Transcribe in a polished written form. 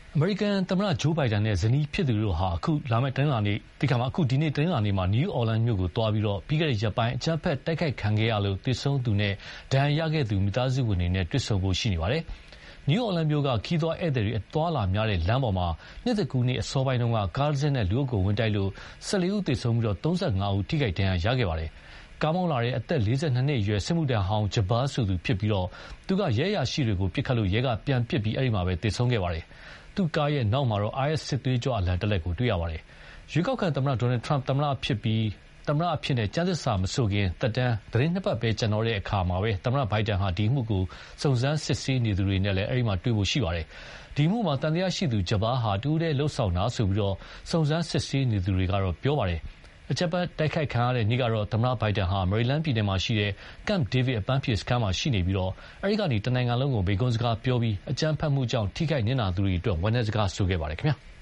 အမေရိကန်သမ္မတဂျိုးဘိုင်ဒန်နဲ့ဇနီးဖြစ်သူတို့ဟာအခုလာမယ့်တနင်္လာနေ့ဒီနေ့တနင်္လာနေ့မှာနယူးအော်လန်မြို့ကိုသွားပြီးပြီးခဲ့တဲ့ရက်ပိုင်းအကြမ်းဖက်တိုက်ခိုက်ခံခဲ့ရလို့သေဆုံးသူနဲ့ဒဏ်ရာရခဲ့သူမိသားစုဝင်တွေနဲ့တွေ့ဆုံဖို့ရှိနေပါတယ်။နယူးအော်လန်မြို့ကခီးသွွားဧည့်သည်တွေအသွားလာများတဲ့လမ်းပေါ်မှာနှစ်သစ်ကူးနေ့အစောပိုင်းတုန်းကကားတစ်စင်းနဲ့လူအုပ်ကိုဝင်တိုက်လို့14ဦးသေဆုံးပြီး35ဦးထိခိုက်ဒဏ်ရာရခဲ့ပါတယ်။ကားမောင်းလာတဲ့အသက်42နှစ်အရွယ်စစ်မှုထမ်းဟောင်းဂျဘာဆိုသူဖြစ်ပြီးသူကရဲအရာရှိတွေကိုပစ်ခတ်လို့ရဲကပြန်ပစ်ပြီးအဲဒီမှာပဲသေဆုံးခဲ့ပါတယ်။သူ့ကားရဲ့နောက်မှာတော့ IS စစ်သွေးကြွအလံတစ်လက်ကိုတွေ့ရပါတယ်။ရွေးကောက်ခံသမ္မတဒေါ်နယ်ထရန့်သမ္မတအဖြစ်ကျမ်းသစ္စာမဆိုခင်သက်တမ်းသတင်းနှစ်ပတ်ပဲကျန်တော့တဲ့အခါမှာပဲသမ္မတဘိုင်ဒန်ဟာဒီအမှုကိုစုံစမ်းစစ်ဆေးနေသူတွေနဲ့လည်းအဲဒီမှာတွေ့ဖို့ရှိပါတယ်။ဒီအမှုမှာတန်တရားရှိသူဂျဘာဟာတူးတဲ့လှုပ်ဆောင်တာဆိုပြီးစုံစမ်းစစ်ဆေးနေသူတွေကတော့ပြောပါတယ်။အကြမ်းဖက်တိုက်ခိုက်ခံရတဲ့နေ့ကတော့သမ္မတဘိုင်ဒန်ဟာမေရီလန်းပြည်နယ်မှာရှိတဲ့ Camp David အပန်းဖြေစခန်းမှာရှိနေပြီးအဲဒီကနေတနိုင်ငံလုံးကိုမိန့်ခွန်းစကားပြောပြီးအကြမ်းဖက်မှုကြောင့်ထိခိုက်နစ်နာသူတွေအတွက်ဝမ်းနည်းစကားဆိုခဲ့ပါတယ်ခင်ဗျာ။